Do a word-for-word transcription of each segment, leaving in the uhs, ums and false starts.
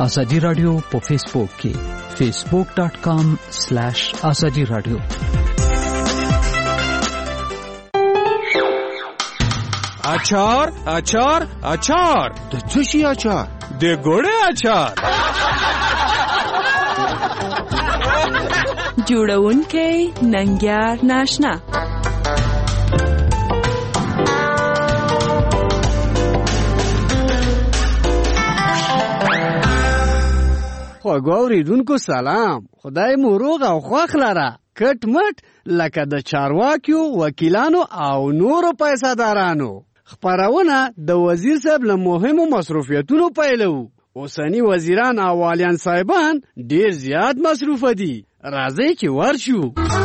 ازادي رادیو په فیسبوک کې facebook dot com slash azadi radio. اچار اچار اچار د څه شي اچار؟ د ګوړې اچار. جوړونکی ننګیار ناشنا. خواږه اوریدونکو سلام، خدای مو روغ او خوښ لره. کټ مټ لکه د چارواکیو، وکیلانو او نورو پیسادارانو. خپرونه د وزیر صاحب له مهمو مصروفیتونو پیلو. اوسنی وزیران او والیان صاحبان ډیر زیات مصروفه دي. راځئ چې ورشو.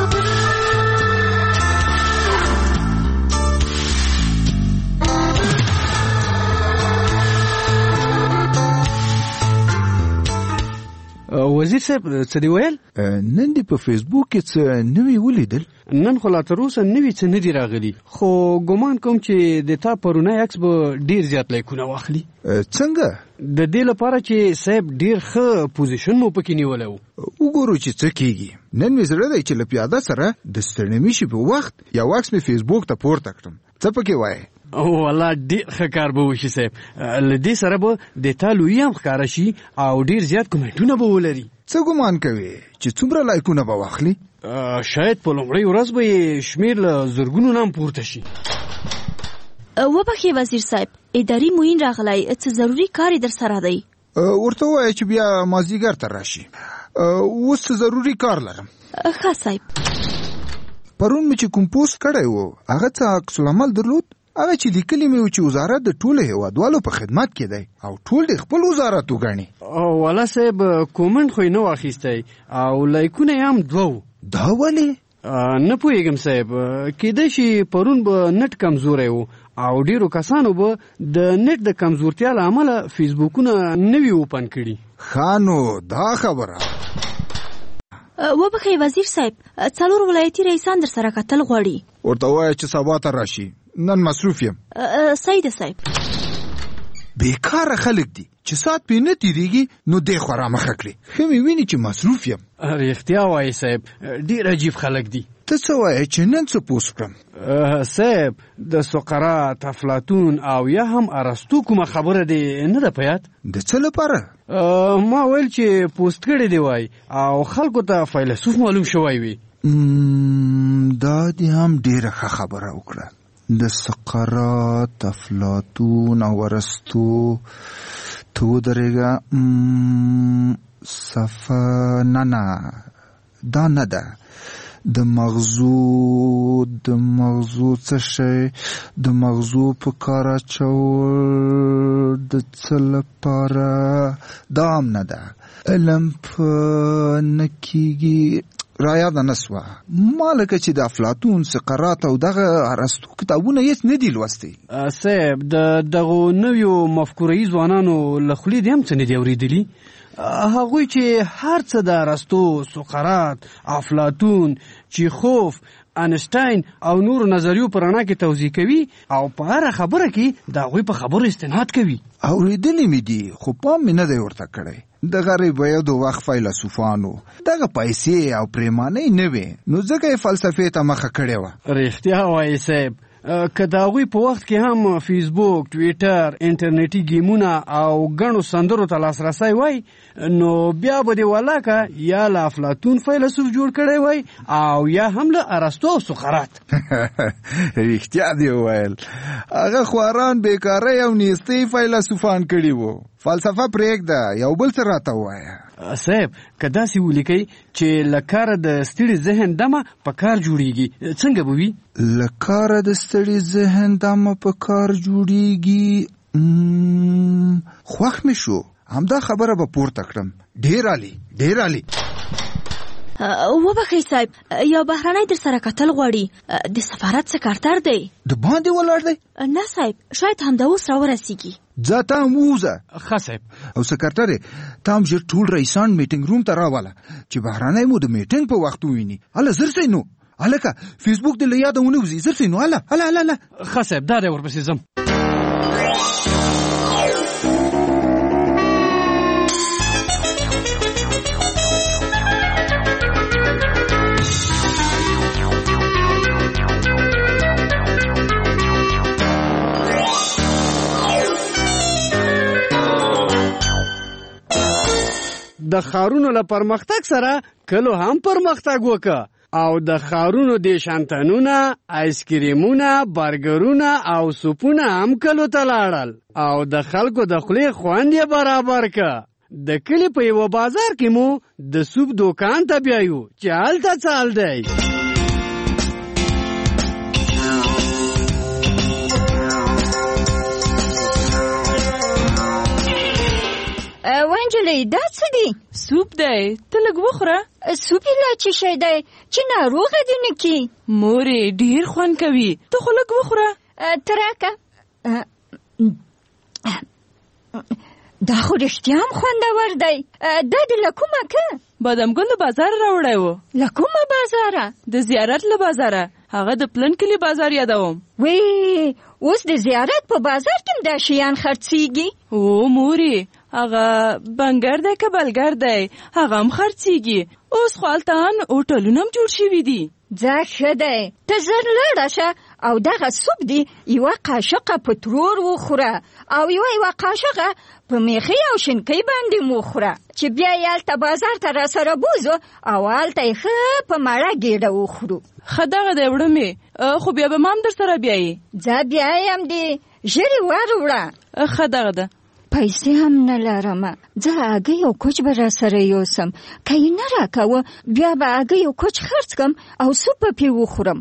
وزیر صاحب څه دی ویل؟ نن دی په فیسبوک کې څه نوی ولیدل؟ نن خو لا تر اوسه نوی څه نه دی راغلی، خو ګمان کوم چې د تا پرونی عکس به ډیر زیات لایکونه واخلي. څنګه؟ د دې لپاره چې صاحب ډیر ښه پوزیشن مو پکې نیولی و. وګورو چې څه کېږي. نن مې زړه دی چې له پیاده سره د ستړنمي شي په وخت یو عکس مې فیسبوک ته پورته کړم. څه پکې وایې؟ او والله ډیر ښه کار به وشي صاحب. له دې سره به د تا لویي هم ښکاره شي او ډیر زیات کومنټونه به ولري. څه ګمان کوې چې څومره لایکونه به واخلي؟ شاید په لومړۍ ورځ به یې شمېر له زرګونو نه هم پورته شي. وبخښئ وزیر صاحب، اداري معین راغلی، څه ضروري کار یې در سره دی؟ ورته ووایه چې بیا مازدیګر ته راشي. اوس څه ضروري کار لرم. ښه صاحب. پرون مې چې کوم پوسټ کړی و هغه څه عکس العمل درلود؟ هغه چې لیکلي مې و چې وزارت د ټولو هیوادوالو په خدمت کې دی او ټول د خپل وزارت وګڼي. والا صاحب کومنټ خو یې نه واخیستی او لایکونه یې هم دوه و. دا ولې؟ نه پوهېږم صاحب، کېدای شي پرون به نټ کمزوری و او ډېرو کسانو به د نټ د کمزورتیا له امله فیسبوکونه نه وي اوپن کړي. ښه نو دا خبره. وبخښئ وزیر صاحب، څلور ولایتي رئیسان در سره کتل غواړي. ورته ووایه چې سبا ته راشي، نن مصروف یم. صحیح ده صاحب. بیکاره خلک دي چې ساعت پې نه تېرېږي نو دی خوا رامخه کړي. ښه مې ویني چې مصروف یم. رښتیا وایي صاحب، ډېر عجیب خلک دي. ته څه وایې چې نن څه پوسټ کړم؟ صاحب د سقراط، افلاطون او یا هم ارسطو کومه خبره دې نه ده په یاد؟ د څه لپاره؟ ما ویل چې پوسټ کړی دی وای او خلکو ته فیلسوف معلوم شوی وي. دا دې هم ډېره ښه خبره وکړه. د سقراط، افلاطون او ارسطو ته ودرېږه. صفه نه نه دا نه ده. د مغزو د مغزو څه شی د مغزو په کار اچول د څه لپاره دا هم نه ده. علم په نه کېږي. رایاده نه سوه ما لکه چې د افلاطون، سقراط او دغه ارسطو کتابونه هېڅ نه دي لوستي. صاحب د دغو نویو مفکورهیي ځوانانو له خولې دې هم څه نه دي اورېدلي؟ هغوی چې هر څه د ارسطو، سقراط، افلاطون، چیخوف، انشتاین او نورو نظریو په رڼا کې توضیح کوي او په هره خبره کې د هغوی په خبرو استناد کوي. اورېدلي مې دي خو پام مې نه دی ورته کړی. د غریبیدو وخت فیلسوفانو دغه پیسې او پریمانۍ نه وې نو ځکه یې فلسفې ته مخه کړې وه. رښتیا وایي صاحب، که د هغوی په وخت کې هم فیسبوک، ټویټر، انټرنیټي ګیمونه او ګڼو سندرو ته لاسرسی وای نو بیا به دې ولاکه یا له افلاطون فیلسوف جوړ کړی وای او یا هم له ارسطو او سقراط. رښتیا دې وویل. هغه خواران بیکارۍ او نیستۍ فیلسوفان کړي وو. فلسفه پرېږده، یو بل څه راته ووایه. صاحب که داسې ولیکئ چې له کاره د ستړي ذهن دمه په کار جوړیږي، څنګه به وي؟ له کاره د ستړي ذهن دمه په کار جوړیږي. خوښ مې شو، همدا خبره به پورته کړم. ډېر عالي، ډېر عالي. وبخښئ صاحب، یو بهرنی در سره کتل غواړي. د سفارت سکرتر دی. د باندې ولاړ دی؟ نه صاحب، شاید همدا اوس راورسیږي. ځه ته هم ووځه. ښه صاحب. او سکرتر ته هم ژر ټول رئیسان میټینګ روم ته راوله چې بهرنی مو د میټینګ په وخت وویني. هله زر سئ نو. هلکه فیسبوک دې له یاده ونه وځي. زر سئ نو. هله هله هله. ښه صاحب، دا دی ورپسې ځم. د ښارونو له پرمختګ سره کلو هم پرمختګ وکړه او د ښارونو د شانتنونه، آیسکریمونه، برګرونه او سوپونه هم کلو ته لاړل او د خلکو د خولې خوند یې برابر کړ. د کلي په یوه بازار کې مو د سوپ دوکان ته بیایو چې هلته څه حال دی. وانجلۍ دا څه دی؟ سوپ دی، ته لږ وخوره. سوپ یې لا څه شی دی چې ناروغه دې نه کي؟ مورې ډېر خوند کوي، ته خو لږ وخوره. ته راکه. دا خو رښتیا هم خوندور دی. دا د له کومه که؟ بادام ګل له بازاره راوړی و. له کومه بازاره؟ د زیارت له بازاره. هغه د پلن کلي بازار یادوم. وی اوس د زیارت په بازار کې دا شیان خرڅیږي؟ او مورې هغه بنګر دی که بلګر دی هغه هم خرڅیږي. اوس خو هلته هوټلونه هم جوړ شوي دي. ځه ښه دی، ته ژر لاړه شه او دغه سوپ دی یوه قاشقه په ترور وخوره او یوه یوه قاشقه په میخي او شینکۍ باندې وخوره چې بیا یې هلته بازار ته راسره بوځو او هلته یې ښه په مړه ګېډه وخورو. ښه دغه دی وړمې، خو بیا به ما هم در سره بیایي. ځه بیایم دی، ژر یې ور وړه. ښه دغه ده. پیسې هم نه لرمه، ځه هګۍ او کوچ به را سره یوسم، که یې نه راکوه بیا به هګۍ او کوچ خرڅ کړم او سوپ به پې وخورم.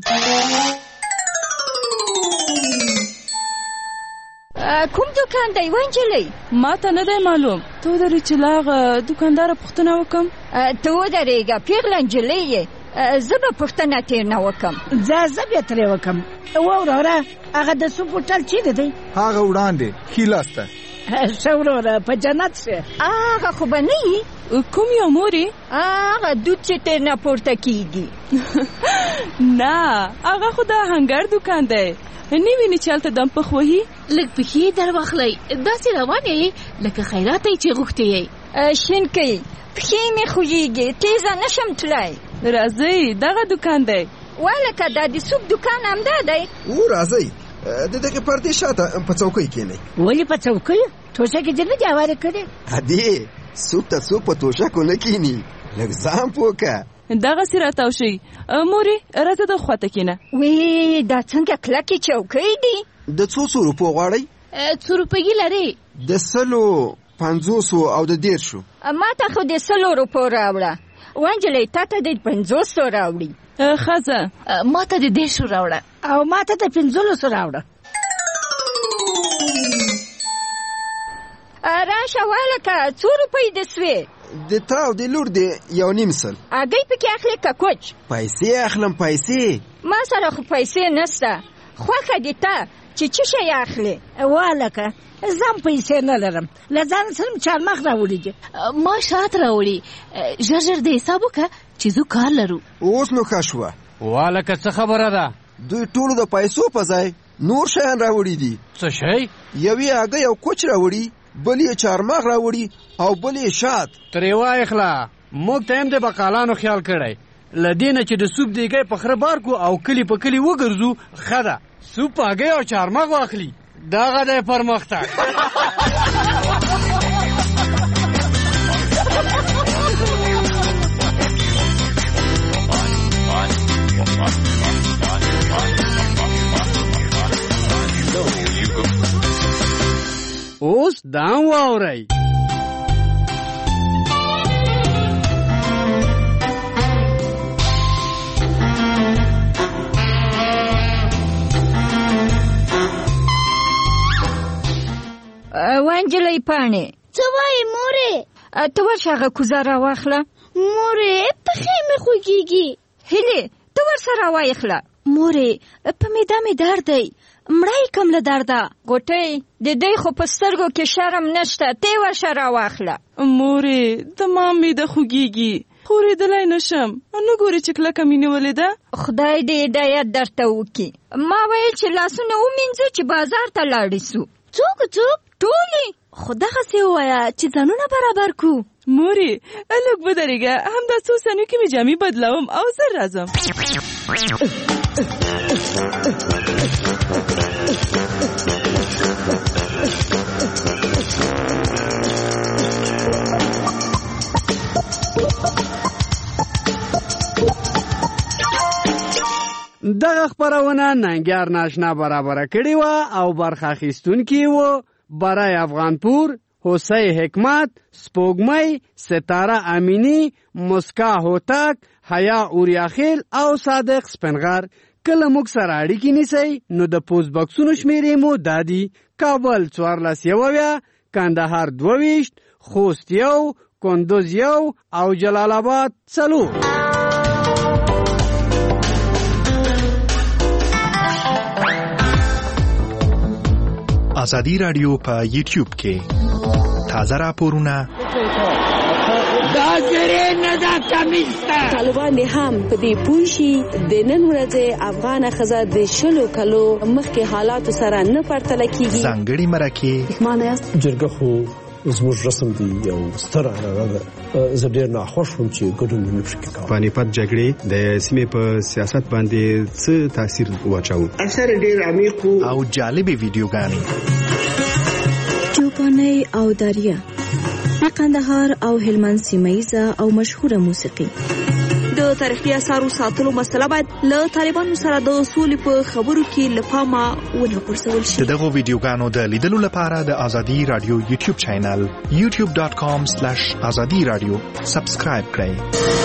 کوم دوکان دی وانجلۍ؟ ما ته نه دی معلوم، ته ودرې چې له هغه دوکانداره پوښتنه وکړم. ته ودرېږه پیغله نجلۍ یې، زه به پوښتنه ترې نه وکړم. ځه زه بیا ترې وکړم. واوره وره هغه د سوپ هوټل چیرې دی؟ هغه وړاندې ښي لاس ته. ښه وروره په جنت شه. هغه خو به نه یي؟ کوم یو مورې؟ هغه دود چې ترې نه پورته کېږي. نه هغه خو د آهنګر دوکان دی. نه ویني چې هلته دم پخ وهي؟ لږ پښې در واخلئ، داسې روانې یې لکه خیرات یې چې غوښتې یې. شینکۍ پښې مې خوږېږي، تیزه نشم تللی. راځئ دغه دوکان دی. والکه دا د سوپ دوکان همدا دی؟ او راځئ د دغې پردې شاته په څوکۍ کښېنئ. ولې په څوکۍ؟ توشکې دې نه دي هوارې کړې؟ ادې سوپ ته څوک په توشکو نه کښېني، لږ ځان پوه که. دغسې راتاو شئ. مورې راځه د خواته کښېنه. وی دا څنګه کلکې چوکۍ دي؟ د څو څو روپو غواړئ؟ څو روپۍ لرې؟ د سلو، پنځوسو او د دېرشو. ما ته خو د سلو روپو راوړه. وانجلۍ تا ته د پنځوسو راوړي. ښځه ما ته د دېرشو راوړه. او ما ته د پنځلسو راوړه. راشه والکه څو روپۍ د سوې؟ د تا او د لور دی یو نیم سل. هګۍ پکې اخلې که کوچ؟ پیسې اخلم پیسې. ما سره خو پیسې نشته، خوښه دې ته چې څه شی اخلې؟ والکه زه هم پیسې نه لرم، له ځان سره مې چارمغ راوړي دي. ما شات راوړي، ژر ژر د حساب وکړه چې زه کار لرو. اوس نو ښه شوه. والکه څه خبره ده؟ دوی ټولو د پیسو په ځای نور شیان راوړي دي. څه شی؟ یوې هګۍ او کوچ راوړي، بل یې چارمغ راوړي او بل یې شات. ترې وایخله موږ ته هم د بقالانو خیال کړی، له دې نه چې د سوپ دیګی په خره بار کو او کلی په کلی وګرځو. ښه ده سوپ هګۍ او چارمغ واخلي، دغه دی پرمختګ. اوس دام واورئ. وانجلۍ پاڼې څه وایې مورې؟ ته ورشه هغه کوزه راواخله. مورې پښې مې خوږېږي. هیلې ته ورسره وایخله. مورې په معده مې درد دی، مړی کم له درده. غوټۍ د دوی خو په سترګو کې شرم نشته، تی ورشه راواخله. مورې د ما معده خوږېږي، خورېدلی نشم. نه ګورې چې کلکه مې نیولې ده. خدای دې هدایت درته وکړي. ما ویل چې لاسونه ومینځو چې بازار ته لاړې سو. څوک څوک؟ ټولې. خو دغسې ووایه چې ځانونه برابر کو. مورې لږ ودرېږه، همدا څو ثانیو کې مې جامې بدلوم او زر راځم. دغه خپرونه ننګیار ناشنا برابره کړې وه او برخه اخیستونکي وو برای افغانپور، حسین حکمت، سپوږمۍ، ستاره امینی، مسکا هوتک، حیا اوریاخیل او صادق سپنغر. کله موږ سره اړیکې نیسئ نو د پوسټ باکسونو شمیرې مو دادي: کابل څوارلس یو اویا، کندهار دوه ویشت، خوست یو، کندوز یو او جلال آباد څلور. ازادي رادیو په یوټیوب کې تازه راپورونه دا زری نه دا کمیسته طالبان هم په دې پوښي د نن ورځې افغان ښځه د شلو کلو مخکې حالاتو سره نه پرتله کیږي. ځانګړي مرکې معنی است جرګه خو زموږ رسم دی یو ستر عنعنه ده. زه ډېر ناخوښ وم چې ګډون نه شو کولی. پانیپت جګړې د سیمې په سیاست باندې څه تاثیر واچاوه؟ اثر ډېر عمیق او جالبې ویډیوګانې. چوپانۍ او داریه د قندهار او هلمند سیمه‌ییزه او مشهوره موسیقي. د تاریخي اثارو ساتلو مسله باید له طالبانو سره د سولې په خبرو کې له پامه ونه غورځول شي. د دغو ویډیوګانو د لیدلو لپاره د ازادي رادیو یوټیوب چینل یوټیوب ډاټ کام سلیش ازادي رادیو سبسکرایب کړئ.